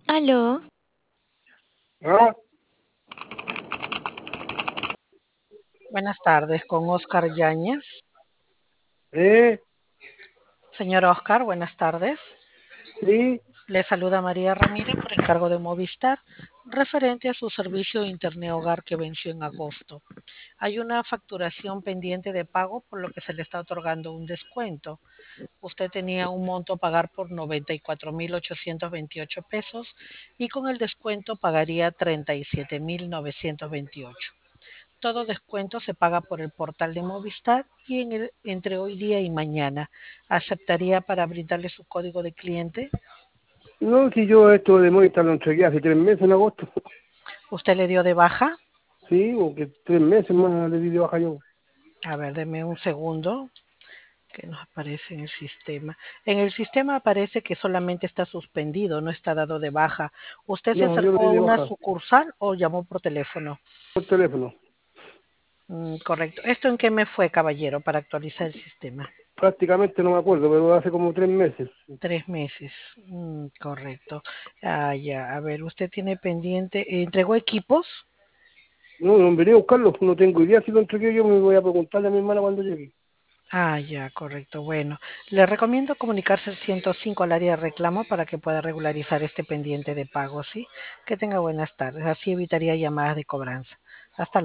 Aló, Ah, Buenas tardes, con Oscar Yáñez. eh, Señor Oscar, buenas tardes. sí, Le saluda María Ramírez por encargo de Movistar, referente a su servicio de Internet Hogar que venció en agosto. Hay una facturación pendiente de pago por lo que se le está otorgando un descuento. Usted tenía un monto a pagar por 94.828 pesos y con el descuento pagaría 37.928. Todo descuento se paga por el portal de Movistar y entre hoy día y mañana. ¿Aceptaría para brindarle su código de cliente? no, si yo esto de Movistar lo entregué hace 3 meses en agosto, ¿Usted le dio de baja? sí, porque 3 meses más le di de baja yo. A ver, deme un segundo que nos aparece en el sistema. En el sistema aparece que solamente está suspendido, no está dado de baja. ¿Usted se No, yo lo acercó di a de una baja sucursal o llamó por teléfono? por teléfono. Correcto. ¿Esto en qué me fue, caballero, para actualizar el sistema? Prácticamente no me acuerdo, pero hace como 3 meses. 3 meses. Correcto. Ah, ya. A ver, usted tiene pendiente. ¿Entregó equipos? No, no venía a buscarlo, no tengo idea si lo entregué yo, me voy a preguntarle a mi hermana cuando llegue. Ah, ya, correcto. Bueno, le recomiendo comunicarse al 105 al área de reclamo para que pueda regularizar este pendiente de pago, ¿sí? Que tenga buenas tardes. Así evitaría llamadas de cobranza. Hasta